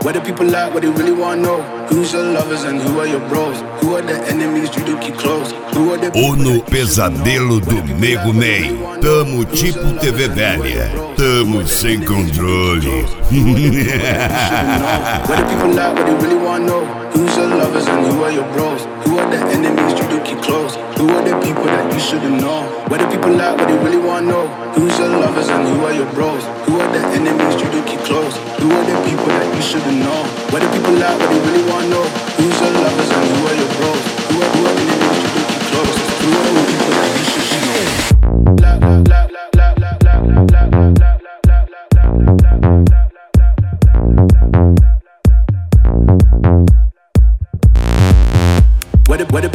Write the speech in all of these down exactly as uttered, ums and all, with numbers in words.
What do people like, what they really wanna know? Who's your lovers and who are your bros? Who are the enemies you do keep close? Who are the Ou no pesadelo do Nego Ney. Tamo tipo T V velha. Tamo sem controle. What do people like, what they really wanna know? Who's your lovers and who are your bros? Who are the enemies you do keep close? Who are the people that you shouldn't know? What do people like, what they really wanna know? Who's your lovers and who are your bros? Who are the enemies you do keep close? Who are the people that you shouldn't know? What do people like, what they really wanna know? Who's your lovers and who are your bros? Who are, who are the enemies you do keep close? Who are the people that you shouldn't know? La la la la la la la la la la. What if, what if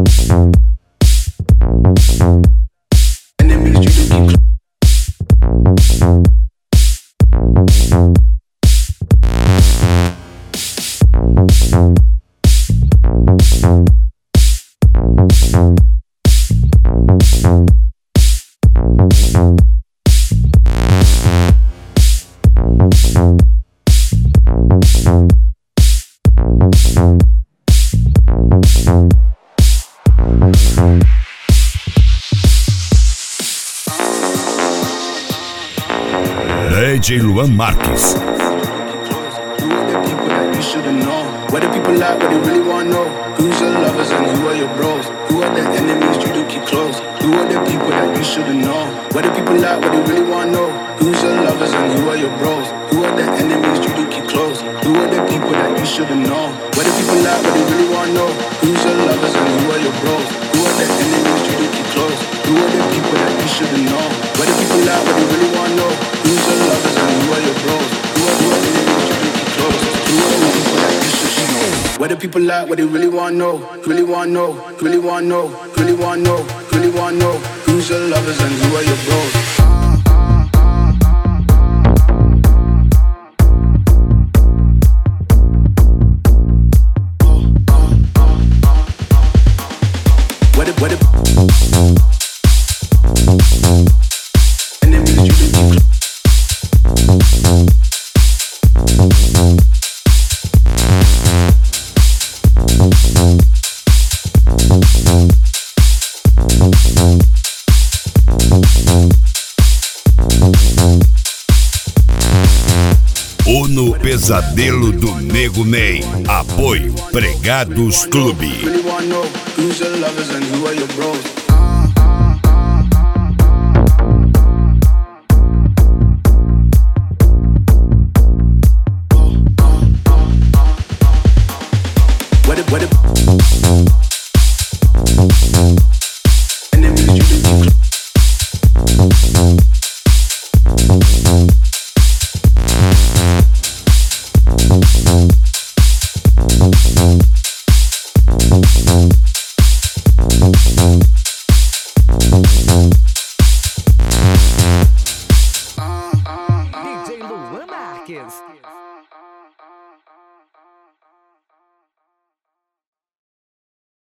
enemies you do keep close? D J Luan Marques. What do people like, what they really wanna know? Who's your lovers and who are your bros? Who are the enemies you do keep close? Who are the people that you shouldn't know? What do people like, what they really wanna know? Who's your lovers and who are your bros? Who are the enemies you do keep close? Who are the people that you shouldn't know? What do people like, what they really wanna know? Who's your lovers and who are your bros? Who are the enemies you do keep close? Who are the people that you shouldn't know? What do people like, what they really wanna know? Who's your lovers and who are your bros? Who are, who are the enemies you do keep close? Who are the people that you shouldn't know? What do people like, what they really wanna know? Really wanna know, really wanna know, really wanna know, really wanna know. Who's your lovers and who are your bros? What if, what if enemies you do keep close? Ou no pesadelo do Nego Ney. Apoio Pregados Clube. Really wanna know who's your lovers and who are your bros? What if, what if enemies you do keep close? We'll be right back.